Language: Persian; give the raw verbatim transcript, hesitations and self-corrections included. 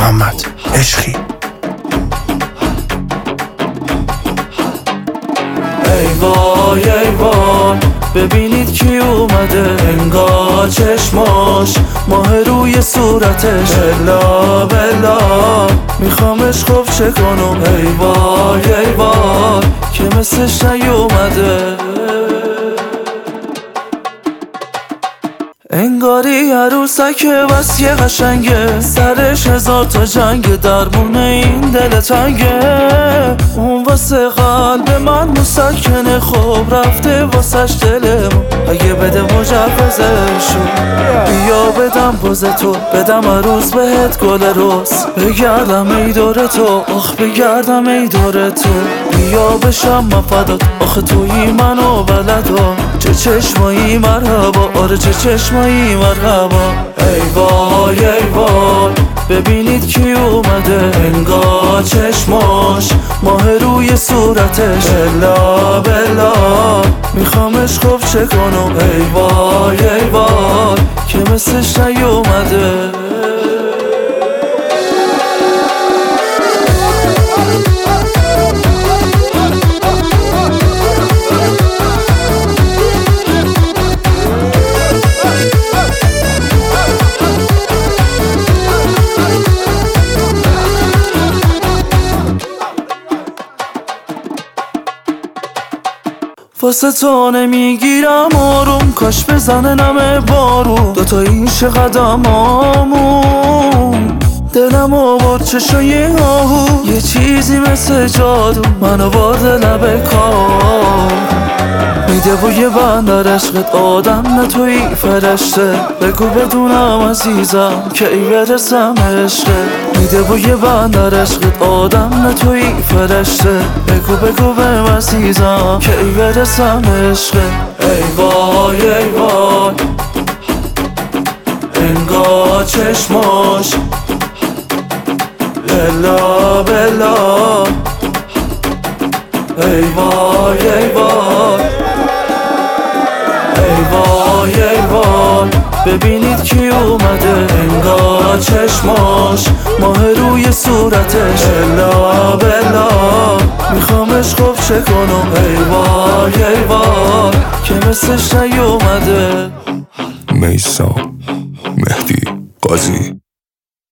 محمد عشقی. ای وای ای وای ببینید کی اومده، انگار چشماش ماه روی صورتش. بلا بلا میخوامش خوب چه کنم، ای وای ای وای که مثلش نیومده. انگاری عروسک وصی قشنگه، سرش هزار تا جنگ، درمونه این دل تنگه. اون واسه قلب من مسکنه، خوب رفته واسش دلمون، اگه بده مجوزشو بیا بدم پوز تو، بدم عروس بهت گل روز، بگردم ای دور تو، آخ بگردم ای دور تو، بیا بشم مفدات، آخه تویی منو بلدم. چه چشمایی مرحبا، آره چه چشمایی مرحبا. ای وای ای وای ببینید کی اومده، انگار چشماش ماه روی صورتش. بلا بلا میخوامش خوب چه کنم، ای وای ای وای که مثلش نیومده. واسه تو نمیگیرم آروم، کاش بزنه نمه بارون دوتا ایش قدمامون. دلم آورد چشای آهو، یه چیزی مثل جادو منو برده لب کار. میده بوی بندر عشقت، آدم نه توی فرشته، بگو بدونم عزیزم که ای برسم عشقت. میده بوی بندر عشقت، آدم نه توی فرشته، بگو بگو بهم عزیزم که ای برسم عشقت. ای وای ای وای انگار چشماش بلا بلا. ای وای ای وای ای وای ای وای ببینید کی اومده، انگار چشماش ماه روی صورتش. بلا بلا میخوامش خوب چه کنم، ای وای ای وای که مثلش نیومده. میثم مهدی قاضی.